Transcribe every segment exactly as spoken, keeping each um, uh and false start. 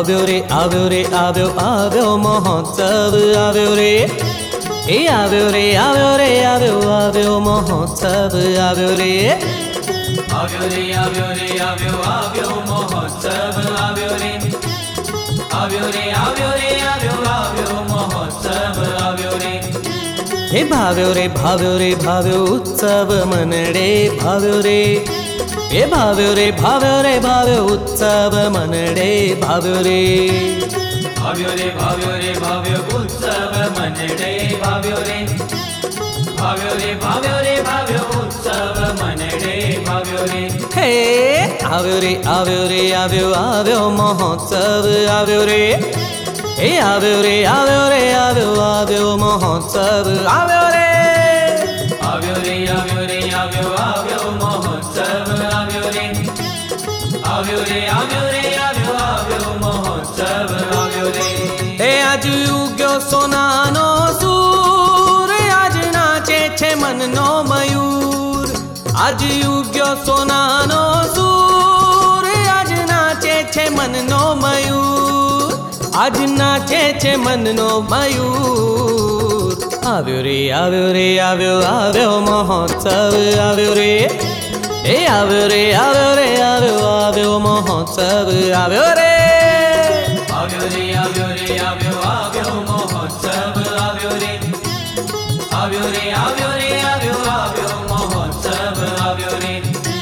આવ્યો રે આવ્યો રે આવ્યો આવ્યો મહોત્સવ આવ્યો રે એ આવ્યો રે આવ્યો રે આવ્યો આવ્યો મહોત્સવ આવ્યો રે આવ્યો રે આવ્યો રે આવ્યો આવ્યો મહોત્સવ આવ્યો રે આવ્યો રે આવ્યો રે આવ્યો આવ્યો મહોત્સવ આવ્યો રે હે ભાવ્યો રે ભાવ્યો રે ભાવ્યો ઉત્સવ મનડે ભાવ્યો રે એ ભાવ્યો રે ભાવ્યો રે ભાવ્યો ઉત્સવ મનડે ભાવ્યો રે ભાવ્યો રે ભાવ્યો રે ભાવ્યો ઉત્સવ મનડે ભાવ્યો રે ભાવ્યો રે ભાવ્યો રે ભાવ્યો ઉત્સવ મનડે ભાવ્યો રે હે આવ્યો રે આવ્યો રે આવ્યો આવ્યો મહોત્સવ આવ્યો રે એ આવ્યો રે આવ્યો રે આવ્યો આવ્યો મહોત્સવ આવ્યો રે આવ્યો રે આવ્યો રે આવ્યો આવ્યો મહોત્સવ આવ્યો રે આવ્યો રે આવ્યો રે આવ્યો આવ્યો મહોત્સવ આવ્યો રે હે આજ ઉગ્યો સોનાનો સૂર આજ નાચે છે મનનો મયુર આજ ઉગ્યો સોનાનો સૂર આજ નાચે છે મનનો મયુર આજ નાચે છે મનનો મયુર આવ્યો રે આવ્યો રે આવ્યો આવ્યો મહોત્સવ આવ્યો રે એ આવ્યો રે આવ્યો રે આવ્યો આવ્યો મહોત્સવ આવ્યો રે આવ્યો રે આવ્યો રે આવ્યો આવ્યો મહોત્સવ આવ્યો રે આવ્યો રે આવ્યો રે આવ્યો આવ્યો મહોત્સવ આવ્યો રે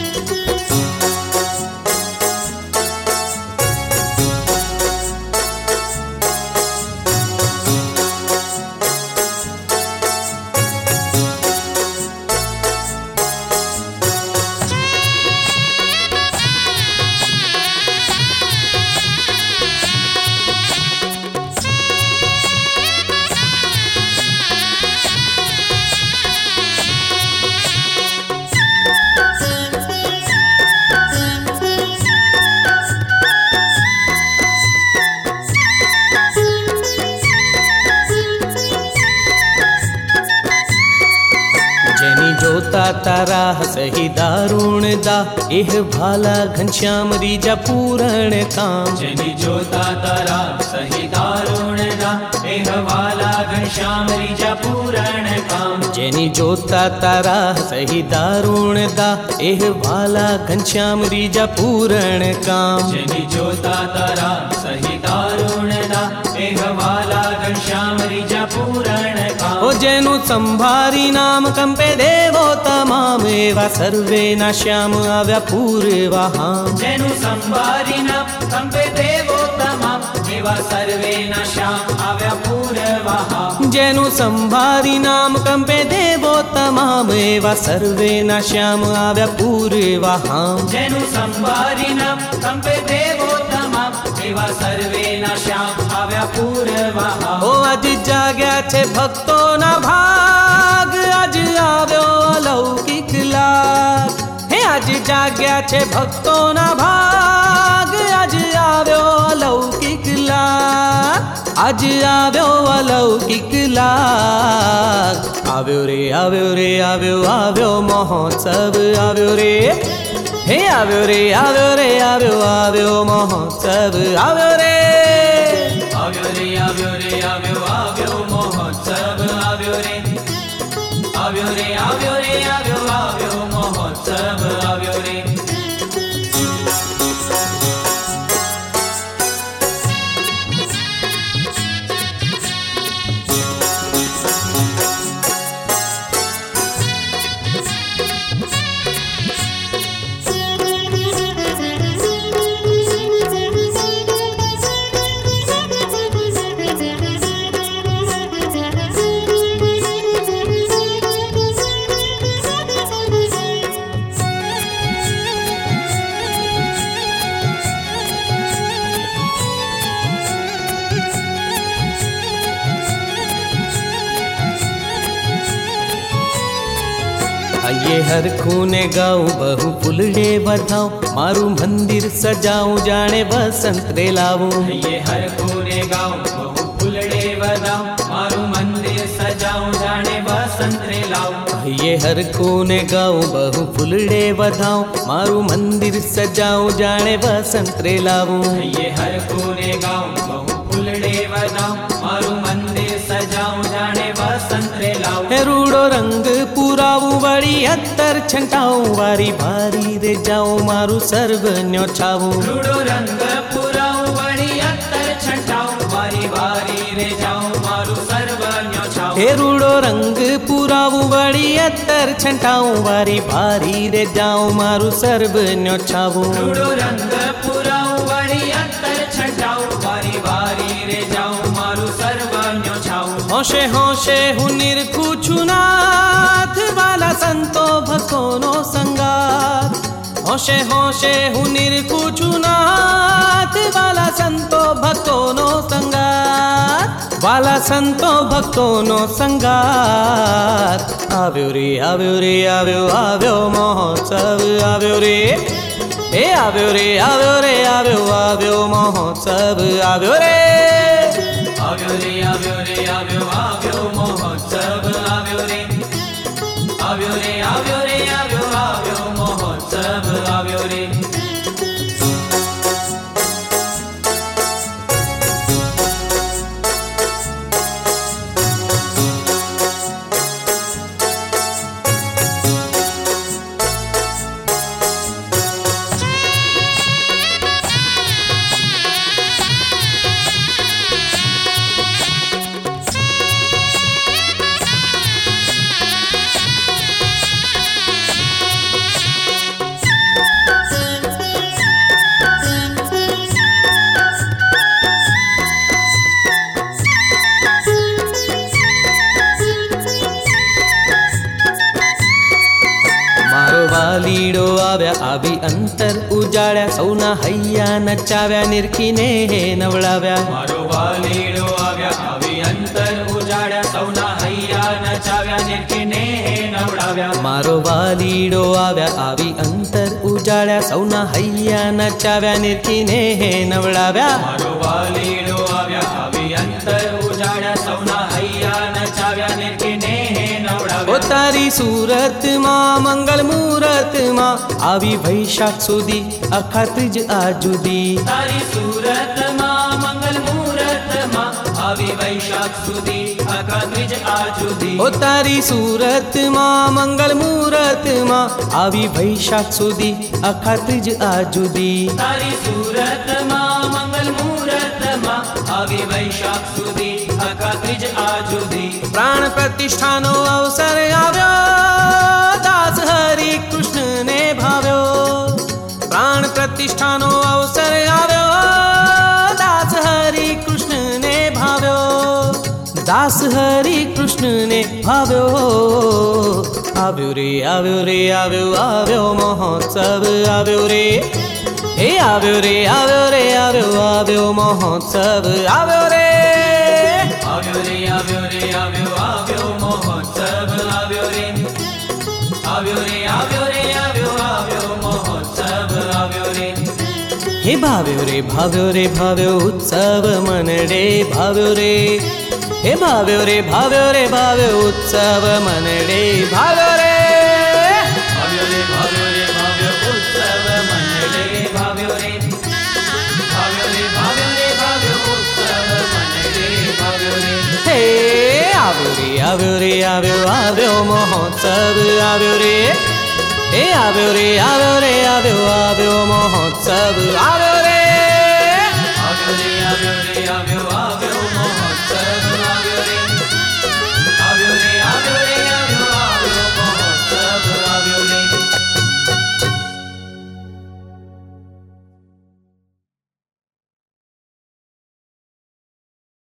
જોતા તારા હસહી દારૂણ દા એહ ભાલા ઘનશ્યામ રીજા પૂરણ કામ જેની જોતા તારા સહી દારૂણ દા એહ વાલા ઘનશ્યામ રીજા પૂરણ કામ જેની જોતા તારા હસહી દારૂણ દા એહ ભાલા ઘનશ્યામ રીજા પૂરણ કામ જેની જોતા તારા સહી દારૂણ દા એહ વાલા ઘનશ્યામ રીજા પૂરણ કામ ઓ જેનું સંભારી નામ કંપે દેવો તમામ એવા સર્વેના શ્યામ આવ્યા પૂરવા હામ જેનું સંભારી નામ કંપે દેવો તમામ એવા સર્વેના શ્યામ આવ્યા પૂરવા હામ જેનું સંભારી નામ કંપે દેવો તમામ એવા સર્વેના શ્યામ આવ્યા પૂરવા હામ જેનું સંભારી નામ કંપે દેવો તમામ એવા સર્વેના શ્યામ આવ્યા પૂરવા હામ ઓ આજ જાગ્યા છે ભક્તોના ભાગ આજ આવ્યો અલૌકિક લાગ હે આજ જાગ્યા છે ભક્તોના ભાગ આજ આવ્યો અલૌકિક લાગ આજ આવ્યો અલૌકિક લાગ આવ્યો રે આવ્યો રે આવ્યો આવ્યો મહોત્સવ આવ્યો રે હે આવ્યો રે આવ્યો રે આવ્યો આવ્યો મહોત્સવ આવ્યો રે આવ્યો રે આવ્યો રે આવ્યો આવ્યો મહોત્સવ આવ્યો રે આવ્યો રે આવ્યો રે આવ્યો આવ્યો મહોત્સવ આવ્યો રે ये हर खूने गाऊं बहु फुलड़े बधाऊं मारू मंदिर सजाऊं जाने बसंत रे लाऊं ये हर खूने गाऊं बहु फुलड़े बधाऊं मारू मंदिर सजाऊं जाने बसंत रे लाऊं ये हर कोने गाऊं बहु फुलड़े वधाऊं, मारू मंदिर सजाऊं जाने वसंत रे लाऊं। ये हर कोने गाऊं बहु फुलड़े वधाऊं, मारू मंदिर सजाऊं जाने वसंत रे लाऊं। हे रूड़ो रंग पुराऊं वड़ी अत्तर छंटाऊं, वारी भारी रे जाऊं मारू सर्व न्योछाऊं। रूड़ो रंग पुराऊं वड़ी अत्तर छंटाऊं, वारी भारी रे जाऊं मारू सर्व न्योछाऊं। हे रूड़ो रंग पुराऊं वड़ी अत्तर छंटाऊं, वारी भारी रे जाऊं मारू सर्व न्योछाऊं। रूड़ो रंग पुराऊं वड़ी अत्तर छंटाऊं, वारी भारी रे जाऊं मारू सर्व न्योछाऊं। होशे होशे हूँ निरखू छुनाथ, वाला संतो भक्तों संगात। होशे होशे हूँ निरखू छुनाथ, वाला संतो भक्तों संगात। वाला संतो भक्तों संगात। आव्यो रे आव्यो रे आव्यो आव्यो महोत्सव आव्यो रे। ए आव्यो रे आव्यो रे आव्यो आव्यो महोत्सव आव्यो रे। आव्यो रे आव्यो रे आव्यो आव्यो महोत्सव आव्यो रे। आव्यो रे आव्यो रे आव्यो आव्यो महोत्सव आव्यो रे। વાલીડો આવ્યા આવી અંતર ઉજાડ્યા, સૌના હૈયા નચાવ્યા, નિરખીને હે નવડાવ્યા। મારો વાલીડો આવ્યા આવી અંતર ઉજાડ્યા, સૌના હૈયા નચાવ્યા, નિરખીને હે નવડાવ્યા। મારો વાલીડો આવ્યા આવી અંતર ઉજાડ્યા, સૌના હૈયા નચાવ્યા, નિરખીને હે નવડાવ્યા। મારો વાલીડો આવ્યા આવી અંતર ઉજાડ્યા, સૌના હૈયા નચાવ્યા, નિરખીને હે નવડાવ્યા। ओ तारी सूरत मां मंगल मूरत मां, आवी वैशाख सुधी अखा त्रिज आजुदी। तारी सूरत मां मंगल मूरत मां, आवी वैशाख सुधी अखा त्रिज आजुदी। ओ तारी सूरत मां मंगल मूरत मां, आवी वैशाख सुधी अखा त्रिज आजुदी। तारी सूरत मां मंगल मूरत मां, आवी वैशाख सुधी अखा त्रिज आजुदी। प्राण प्रतिष्ठानो अवसर आव्यो, दास हरि कृष्ण ने भाव्यो। प्राण प्रतिष्ठानो अवसर आव्यो, दास हरि कृष्ण ने भाव्यो। दास हरि कृष्ण ने भाव्यो। आव्यो रे आव्यो रे आव्यो आव्यो महोत्सव आव्यो रे। हे आव्यो रे आव्यो रे आव्यो आव्यो महोत्सव आव्यो रे। आव्यो रे आव्यो रे आव्यो आव्यो महोत्सव आव्यो रे। आव्यो रे आव्यो रे आव्यो आव्यो महोत्सव आव्यो रे। हे भाव्यो रे भाव्यो रे भाव्यो उत्सव मनडे भाव्यो रे। हे भाव्यो रे भाव्यो रे भाव्यो उत्सव मनडे भाव्यो रे। भाव्यो रे भाव्यो रे भाव्यो उत्सव मनडे भाव्यो रे। भाव्यो रे भाव्यो रे भाव्यो उत्सव मनडे भाव्यो रे। हे आव्यो रे आव्यो रे आव्यो आव्यो महोत्सव आव्यो रे। हे आव्यो रे आव्यो रे आव्यो आव्यो महोत्सव आव्यो रे।